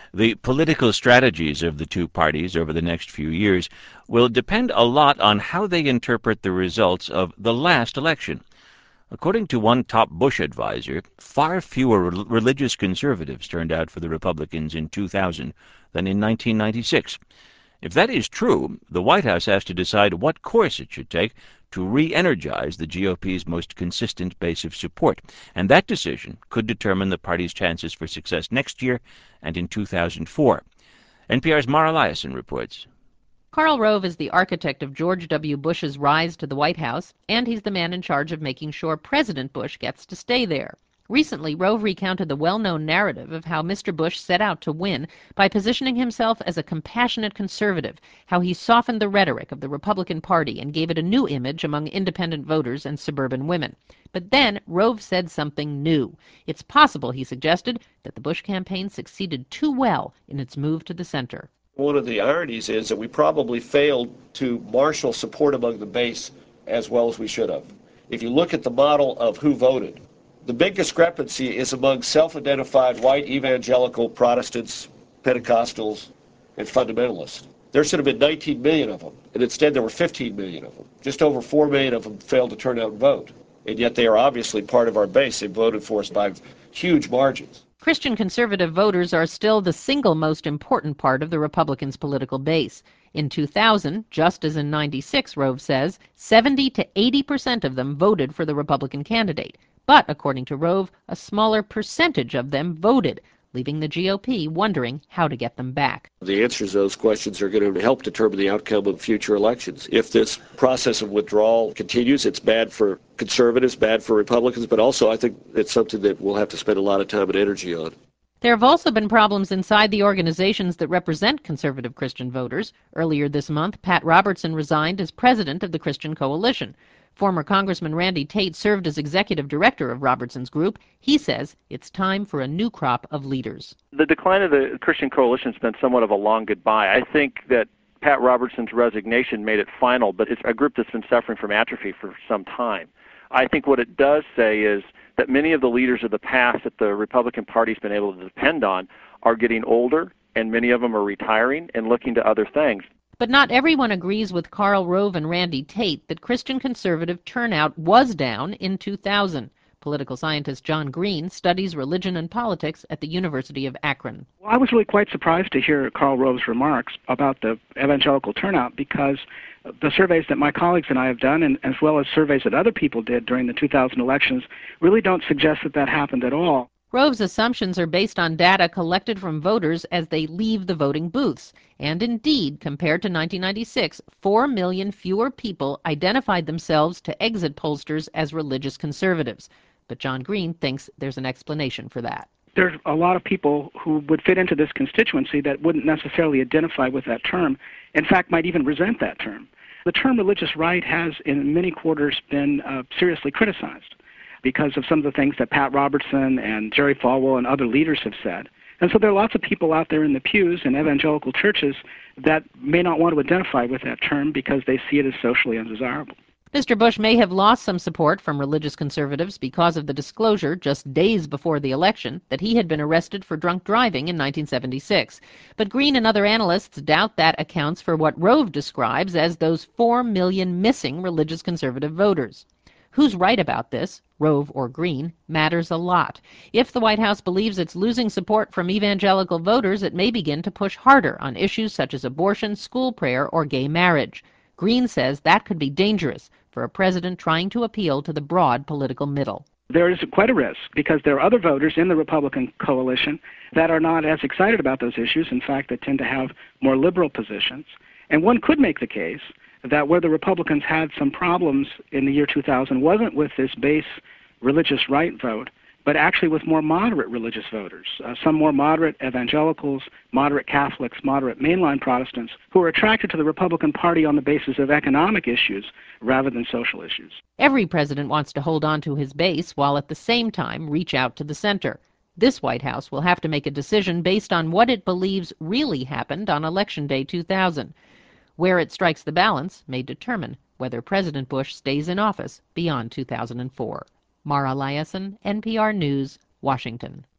The political strategies of the two parties over the next few years will depend a lot on how they interpret the results of the last election. According to one top Bush advisor, far fewer religious conservatives turned out for the Republicans in 2000 than in 1996. If that is true, the White House has to decide what course it should take to re-energize the GOP's most consistent base of support, and that decision could determine the party's chances for success next year and in 2004. NPR's Mara Liasson reports. Karl Rove is the architect of George W. Bush's rise to the White House, and he's the man in charge of making sure President Bush gets to stay there. Recently, Rove recounted the well-known narrative of how Mr. Bush set out to win by positioning himself as a compassionate conservative, how he softened the rhetoric of the Republican Party and gave it a new image among independent voters and suburban women. But then Rove said something new. It's possible, he suggested, that the Bush campaign succeeded too well in its move to the center. One of the ironies is that we probably failed to marshal support among the base as well as we should have. If you look at the model of who voted, the big discrepancy is among self-identified white evangelical Protestants, Pentecostals, and fundamentalists. There should have been 19 million of them, and instead there were 15 million of them. Just over 4 million of them failed to turn out and vote, and yet they are obviously part of our base. They voted for us by huge margins. Christian conservative voters are still the single most important part of the Republicans' political base. In 2000, just as in 96, Rove says, 70 to 80% of them voted for the Republican candidate. But, according to Rove, a smaller percentage of them voted, leaving the GOP wondering how to get them back. The answers to those questions are going to help determine the outcome of future elections. If this process of withdrawal continues, it's bad for conservatives, bad for Republicans, but also I think it's something that we'll have to spend a lot of time and energy on. There have also been problems inside the organizations that represent conservative Christian voters. Earlier this month, Pat Robertson resigned as president of the Christian Coalition. Former Congressman Randy Tate served as executive director of Robertson's group. He says it's time for a new crop of leaders. The decline of the Christian Coalition has been somewhat of a long goodbye. I think that Pat Robertson's resignation made it final, but it's a group that's been suffering from atrophy for some time. I think what it does say is that many of the leaders of the past that the Republican Party's been able to depend on are getting older, and many of them are retiring and looking to other things. But not everyone agrees with Karl Rove and Randy Tate that Christian conservative turnout was down in 2000. Political scientist John Green studies religion and politics at the University of Akron. Well, I was really quite surprised to hear Karl Rove's remarks about the evangelical turnout, because the surveys that my colleagues and I have done, and as well as surveys that other people did during the 2000 elections, really don't suggest that that happened at all. Rove's assumptions are based on data collected from voters as they leave the voting booths. And indeed, compared to 1996, 4 million fewer people identified themselves to exit pollsters as religious conservatives. But John Green thinks there's an explanation for that. There's a lot of people who would fit into this constituency that wouldn't necessarily identify with that term, in fact might even resent that term. The term religious right has in many quarters been seriously criticized because of some of the things that Pat Robertson and Jerry Falwell and other leaders have said. And so there are lots of people out there in the pews in evangelical churches that may not want to identify with that term because they see it as socially undesirable. Mr. Bush may have lost some support from religious conservatives because of the disclosure just days before the election that he had been arrested for drunk driving in 1976. But Green and other analysts doubt that accounts for what Rove describes as those 4 million missing religious conservative voters. Who's right about this, Rove or Green, matters a lot. If the White House believes it's losing support from evangelical voters, it may begin to push harder on issues such as abortion, school prayer, or gay marriage. Green says that could be dangerous for a president trying to appeal to the broad political middle. There is quite a risk because there are other voters in the Republican coalition that are not as excited about those issues, in fact, that tend to have more liberal positions. And one could make the case that where the Republicans had some problems in the year 2000 wasn't with this base religious right vote, but actually with more moderate religious voters, some more moderate evangelicals, moderate Catholics, moderate mainline Protestants, who are attracted to the Republican Party on the basis of economic issues rather than social issues. Every president wants to hold on to his base while at the same time reach out to the center. This White House will have to make a decision based on what it believes really happened on Election Day 2000. Where it strikes the balance may determine whether President Bush stays in office beyond 2004. Mara Liasson, NPR News, Washington.